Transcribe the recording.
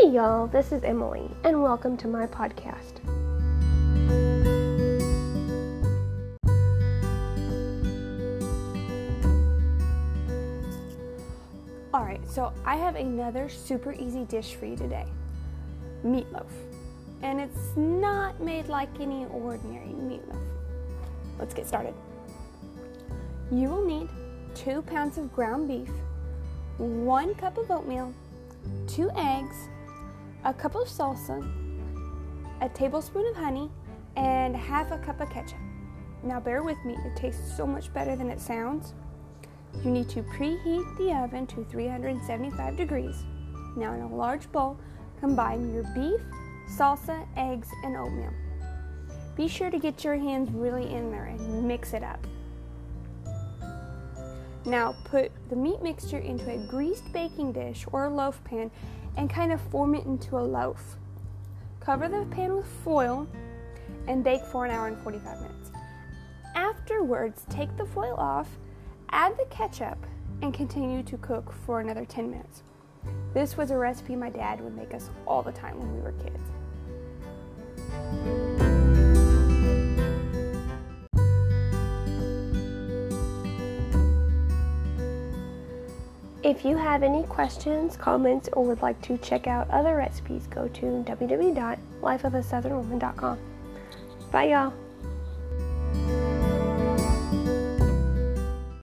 Hey y'all, this is Emily, and welcome to my podcast. Alright, so I have another super easy dish for you today. Meatloaf. And it's not made like any ordinary meatloaf. Let's get started. You will need 2 pounds of ground beef, 1 cup of oatmeal, 2 eggs, a cup of salsa, a tablespoon of honey, and half a cup of ketchup. Now bear with me, it tastes so much better than it sounds. You need to preheat the oven to 375 degrees. Now in a large bowl, combine your beef, salsa, eggs, and oatmeal. Be sure to get your hands really in there and mix it up. Now put the meat mixture into a greased baking dish or a loaf pan and kind of form it into a loaf. Cover the pan with foil and bake for an hour and 45 minutes. Afterwards, take the foil off, add the ketchup, and continue to cook for another 10 minutes. This was a recipe my dad would make us all the time when we were kids. If you have any questions, comments, or would like to check out other recipes, go to www.lifeofasouthernwoman.com. Bye, y'all.